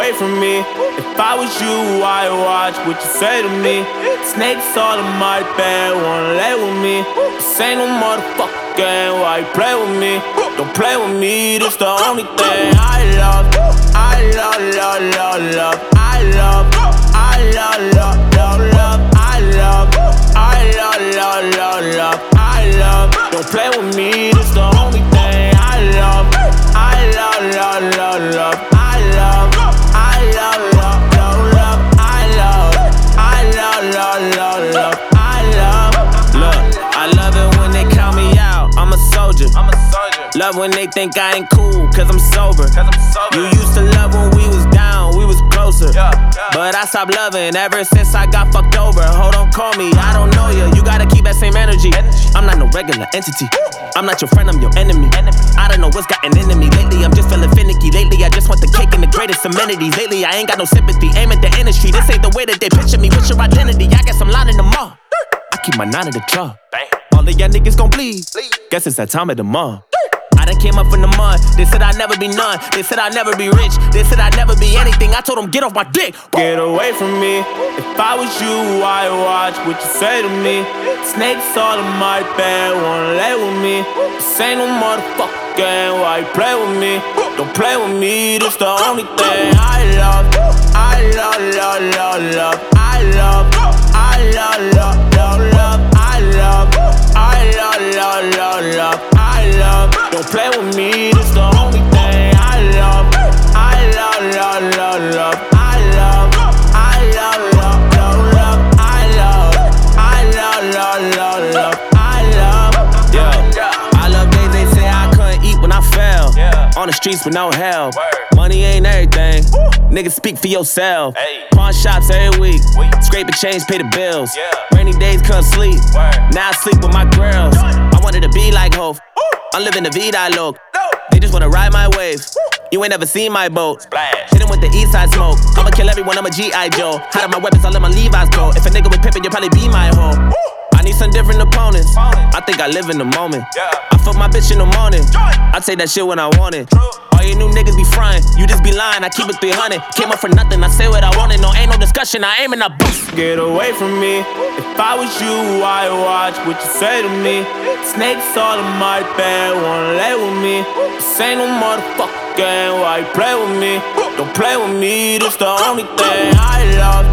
away from me. If I was you, I'd watch what you say to me. Snakes all in my bed, wanna lay with me. This ain't no motherfucking game, why you play with me? Don't play with me, this the only thing I love. I love, love, love, love. I love, I love, love, love, love. I love, I love, love, love, love. I love, don't play with me, this the only thing I love. I love, love, love, love. I love, I love, love, love, love. I love, I love, love, love, love. I love, look, I love it when they count me out. I'm a soldier. Love when they think I ain't cool, cause I'm sober. You used to love when we was down, we was closer. But I stopped loving ever since I got fucked over. Hold on, call me, I don't know you. You gotta keep that same energy. I'm not no regular entity. I'm not your friend, I'm your enemy. I don't know what's gotten into me. Lately, I'm just feeling finicky. Lately, I just want the cake and the greatest amenities. Lately, I ain't got no sympathy. Aim at the industry. This ain't the way that they picture me. What's your identity? I guess I'm lining them up. I keep my 9 at the jaw. All of y'all niggas gon' bleed. Guess it's that time of the month. I done came up from the mud. They said I'd never be none. They said I'd never be rich. They said I'd never be anything. I told them, get off my dick. Get away from me. If I was you, I'd watch what you say to me. Snakes all in my bed, wanna lay with me. This ain't no motherfucking game, why you play with me? Don't play with me, this the only thing I love. I love, love, love, love. I love, I love, love, love, love. I love, I love, love, love, love. I love, don't play with me, this the only thing I love. I love, love, love, love. I love, I love, love, love, love. I love, I love, love, love, love. I love, yeah. I love days they say I couldn't eat when I fell. On the streets with no help. Money ain't everything. Niggas speak for yourself. Pawn shops every week. Scrape a change, pay the bills. Rainy days couldn't sleep. Now I sleep with my girls. I wanted to be like Hov. I'm living the vida loc. They just wanna ride my wave. You ain't never seen my boat. Hit him with the east side smoke. I'ma kill everyone, I'm a G.I. Joe. Hide my weapons, I'll let my Levi's go. If a nigga with pimpin', you'll probably be my hoe. I need some different opponents. I think I live in the moment. I fuck my bitch in the morning. I take that shit when I want it. All you new niggas be frying, you just be lying. I keep it 300. Came up for nothing, I say what I wanted. No, ain't no discussion, I aim and I boost. Get away from me. If I was you, I'd watch what you say to me. Snakes all in my bed, wanna lay with me. This ain't no motherfucking game, why you play with me? Don't play with me, this the only thing I love.